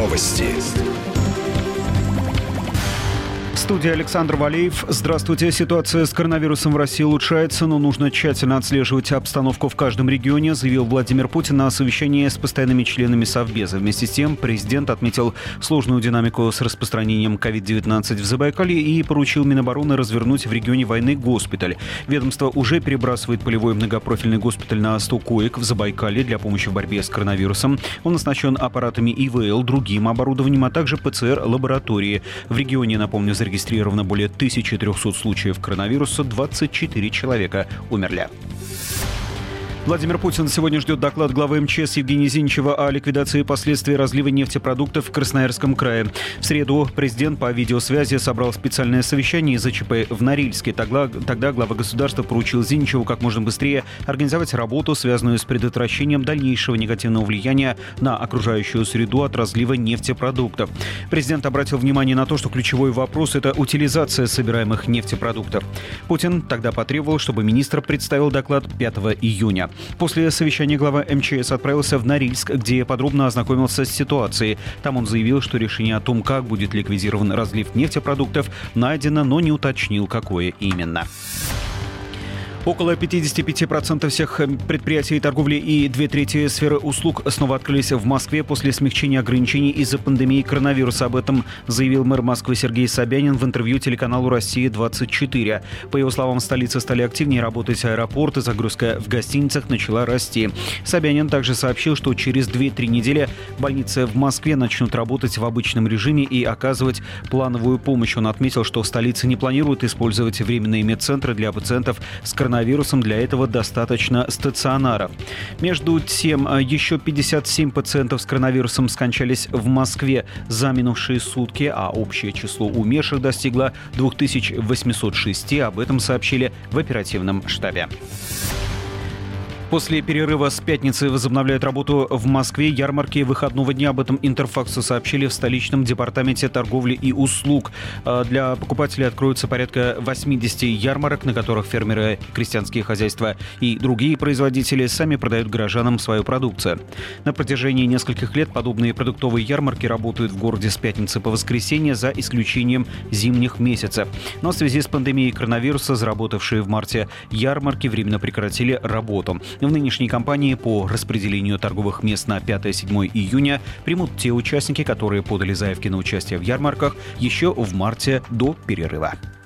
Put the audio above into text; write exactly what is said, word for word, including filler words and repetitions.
Новости. Студия Александр Валеев. Здравствуйте. Ситуация с коронавирусом в России улучшается, но нужно тщательно отслеживать обстановку в каждом регионе, заявил Владимир Путин на совещании с постоянными членами Совбеза. Вместе с тем президент отметил сложную динамику с распространением ковид девятнадцать в Забайкалье и поручил Минобороны развернуть в регионе войны госпиталь. Ведомство уже перебрасывает полевой многопрофильный госпиталь на сто коек в Забайкалье для помощи в борьбе с коронавирусом. Он оснащен аппаратами И В Л, другим оборудованием, а также П Ц Р лаборатории. В регионе, напомню, зарегистрировано Зарегистрировано более тысячи трехсот случаев коронавируса, двадцать четыре человека умерли. Владимир Путин сегодня ждет доклад главы Эм Че Эс Евгения Зиничева о ликвидации последствий разлива нефтепродуктов в Красноярском крае. В среду президент по видеосвязи собрал специальное совещание из-за Ч П в Норильске. Тогда, тогда глава государства поручил Зиничеву как можно быстрее организовать работу, связанную с предотвращением дальнейшего негативного влияния на окружающую среду от разлива нефтепродуктов. Президент обратил внимание на то, что ключевой вопрос – это утилизация собираемых нефтепродуктов. Путин тогда потребовал, чтобы министр представил доклад пятого июня. После совещания глава Эм Че Эс отправился в Норильск, где подробно ознакомился с ситуацией. Там он заявил, что решение о том, как будет ликвидирован разлив нефтепродуктов, найдено, но не уточнил, какое именно. Около пятьдесят пять процентов всех предприятий торговли и две трети сферы услуг снова открылись в Москве после смягчения ограничений из-за пандемии коронавируса. Об этом заявил мэр Москвы Сергей Собянин в интервью телеканалу «Россия двадцать четыре». По его словам, в столице стали активнее работать аэропорты, загрузка в гостиницах начала расти. Собянин также сообщил, что через две-три недели больницы в Москве начнут работать в обычном режиме и оказывать плановую помощь. Он отметил, что в столице не планируют использовать временные медцентры для пациентов с коронавирусом. Коронавирусом, для этого достаточно стационаров. Между тем, еще пятьдесят семь пациентов с коронавирусом скончались в Москве за минувшие сутки, а общее число умерших достигло две тысячи восемьсот шесть. Об этом сообщили в оперативном штабе. После перерыва с пятницы возобновляют работу в Москве ярмарки выходного дня. Об этом Интерфаксу сообщили в столичном департаменте торговли и услуг. Для покупателей откроются порядка восемьдесят ярмарок, на которых фермеры, крестьянские хозяйства и другие производители сами продают горожанам свою продукцию. На протяжении нескольких лет подобные продуктовые ярмарки работают в городе с пятницы по воскресенье, за исключением зимних месяцев. Но в связи с пандемией коронавируса заработавшие в марте ярмарки временно прекратили работу. В нынешней кампании по распределению торговых мест на пятое-седьмое июня примут те участники, которые подали заявки на участие в ярмарках еще в марте до перерыва.